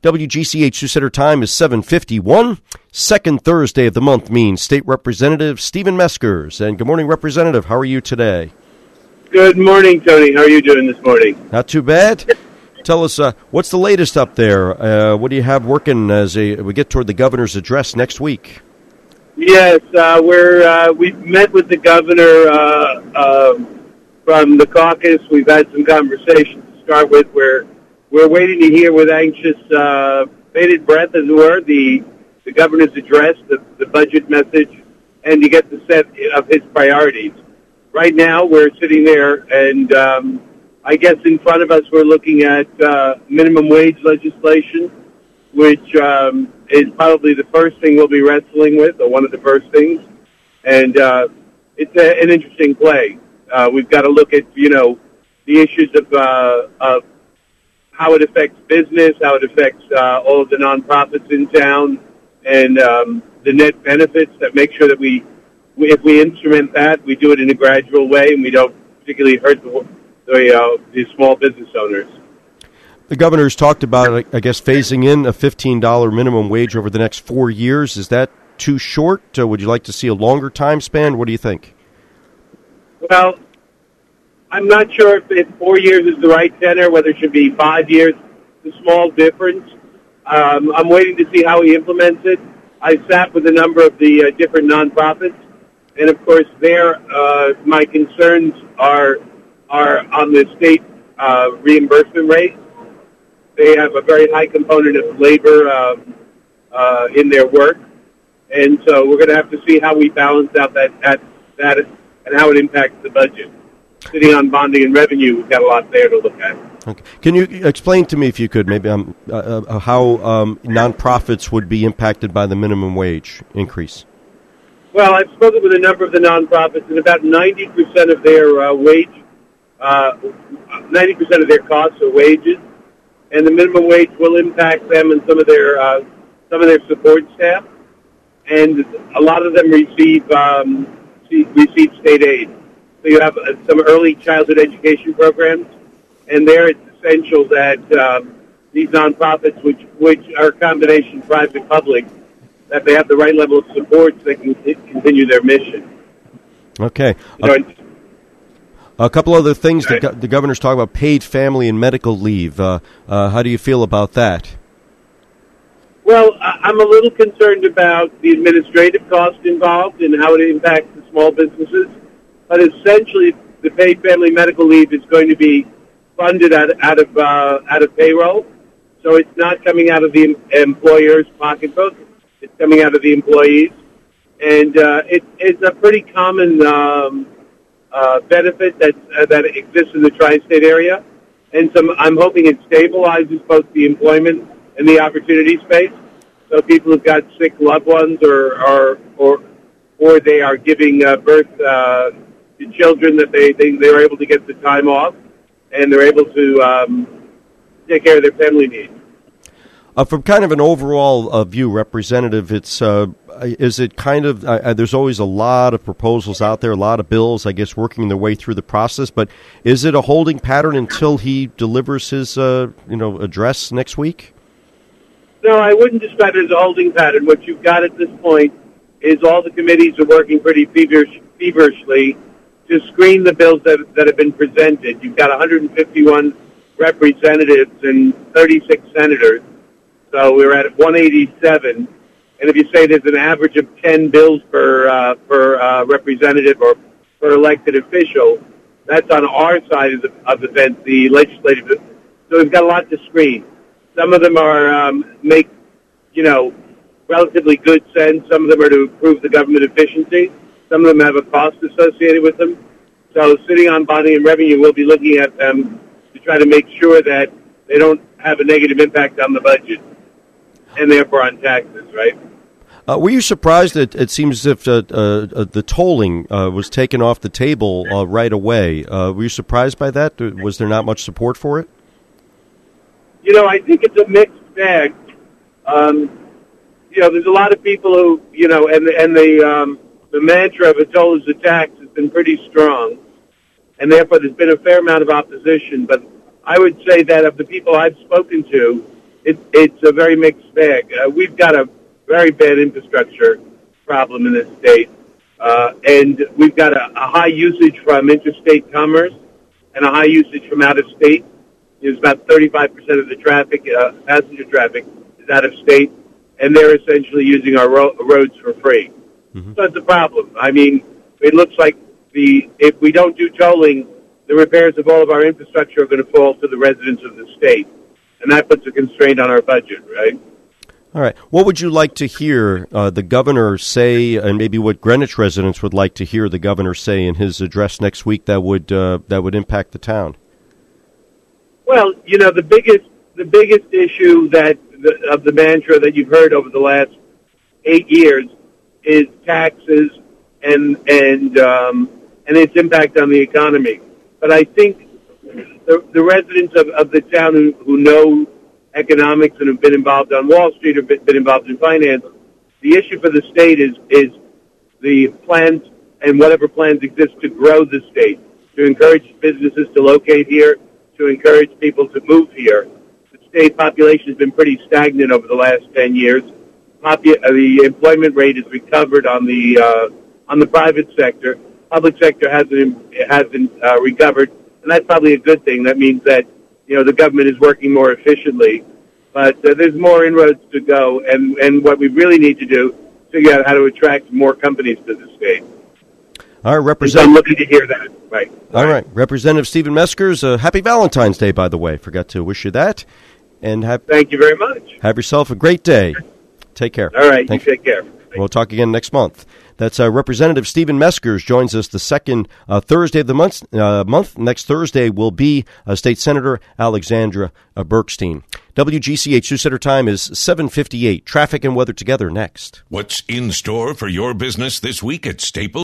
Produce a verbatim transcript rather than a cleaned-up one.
W G C H Sioux Center time is seven fifty-one. Second Thursday of the month means State Representative Stephen Meskers. And good morning, Representative. How are you today? Good morning, Tony. How are you doing this morning? Not too bad. Tell us, uh, what's the latest up there? Uh, what do you have working as a, we get toward the governor's address next week? Yes, uh, we're, uh, we've met with the governor uh, uh, from the caucus. We've had some conversations to start with. We're, we're waiting to hear with anxious, uh, bated breath, as it were, the, the governor's address, the, the budget message, and to get the set of his priorities. Right now, we're sitting there, and um, I guess in front of us we're looking at uh, minimum wage legislation, which um, is probably the first thing we'll be wrestling with, or one of the first things. And uh, it's a, an interesting play. Uh, we've got to look at, you know, the issues of, uh, of how it affects business, how it affects uh, all of the nonprofits in town, and um, the net benefits that make sure that we, we, if we instrument that, we do it in a gradual way, and we don't particularly hurt the, the, uh, the small business owners. The governor's talked about, I guess, phasing in a fifteen dollars minimum wage over the next four years. Is that too short? Uh, would you like to see a longer time span? What do you think? Well, I'm not sure if, if four years is the right tenor, whether it should be five years. It's a small difference. Um, I'm waiting to see how he implements it. I sat with a number of the uh, different nonprofits, and of course, there uh, my concerns are are on the state uh, reimbursement rate. They have a very high component of labor um, uh, in their work, and so we're going to have to see how we balance out that, that that and how it impacts the budget. Sitting on bonding and revenue, we've got a lot there to look at. Okay. Can you explain to me, if you could, maybe um, uh, uh, how um, nonprofits would be impacted by the minimum wage increase? Well, I've spoken with a number of the nonprofits, and about ninety percent of their uh, wage, uh, ninety percent of their costs are wages. And the minimum wage will impact them and some of their uh, some of their support staff, and a lot of them receive um, receive state aid. So you have uh, some early childhood education programs, and there it's essential that um, these nonprofits, which which are a combination private public, that they have the right level of support so they can continue their mission. Okay. You know, uh- A couple other things the, go- the governor's talking about: paid family and medical leave. Uh, uh, how do you feel about that? Well, I'm a little concerned about the administrative cost involved and how it impacts the small businesses. But essentially, the paid family medical leave is going to be funded out, out of uh, out of payroll, so it's not coming out of the employer's pocketbook. It's coming out of the employees, and uh, it, it's a pretty common Um, Uh, benefit that uh, that exists in the tri-state area, and some. I'm hoping it stabilizes both the employment and the opportunity space. So people who've got sick loved ones, or or or, or they are giving uh, birth uh, to children, that they, they they're able to get the time off, and they're able to um, take care of their family needs. Uh, from kind of an overall uh, view, Representative, it's uh, is it kind of uh, there's always a lot of proposals out there, a lot of bills, I guess, working their way through the process. But is it a holding pattern until he delivers his uh, you know address next week? No, I wouldn't describe it as a holding pattern. What you've got at this point is all the committees are working pretty feverish, feverishly to screen the bills that that have been presented. You've got one hundred fifty-one representatives and thirty-six senators. So we're at one eighty-seven, and if you say there's an average of ten bills per uh, per uh, representative or per elected official, that's on our side of the, of the fence, the legislative. So we've got a lot to screen. Some of them are um, make, you know, relatively good sense. Some of them are to improve the government efficiency. Some of them have a cost associated with them. So sitting on bonding and revenue, we'll be looking at them to try to make sure that they don't have a negative impact on the budget, and therefore on taxes, right? Uh, were you surprised that it seems as if uh, uh, the tolling uh, was taken off the table uh, right away? Uh, were you surprised by that? Was there not much support for it? You know, I think it's a mixed bag. Um, you know, there's a lot of people who, you know, and the, and the, um, the mantra of a toll is a tax has been pretty strong, and therefore there's been a fair amount of opposition. But I would say that of the people I've spoken to, it, it's a very mixed bag. Uh, we've got a very bad infrastructure problem in this state, uh, and we've got a, a high usage from interstate commerce and a high usage from out of state. There's about thirty-five percent of the traffic, uh, passenger traffic, is out of state, and they're essentially using our ro- roads for free. Mm-hmm. So it's a problem. I mean, it looks like the if we don't do tolling, the repairs of all of our infrastructure are going to fall to the residents of the state, and that puts a constraint on our budget, right? All right. What would you like to hear uh, the governor say, and maybe what Greenwich residents would like to hear the governor say in his address next week that would uh, that would impact the town? Well, you know, the biggest the biggest issue that the, of the mantra that you've heard over the last eight years is taxes and and um, and its impact on the economy. But I think the, the residents of, of the town who, who know economics and have been involved on Wall Street or been, been involved in finance, the issue for the state is is the plans and whatever plans exist to grow the state, to encourage businesses to locate here, to encourage people to move here. The state population has been pretty stagnant over the last ten years. Popu- the employment rate has recovered on the uh, on the private sector. Public sector hasn't hasn't uh, recovered, and that's probably a good thing. That means that you know the government is working more efficiently. But uh, there's more inroads to go, and and what we really need to do is figure out how to attract more companies to the state. All right, Representative. So I'm looking to hear that. Right. All right, Representative Stephen Meskers. Uh, happy Valentine's Day, by the way. Forgot to wish you that. And have thank you very much. Have yourself a great day. Take care. All right, Thank you take care. We'll talk again next month. That's uh, Representative Stephen Meskers joins us the second uh, Thursday of the month. Uh, month. Next Thursday will be uh, State Senator Alexandra uh, Berkstein. W G C H News Center time is seven fifty-eight. Traffic and weather together next. What's in store for your business this week at Staples?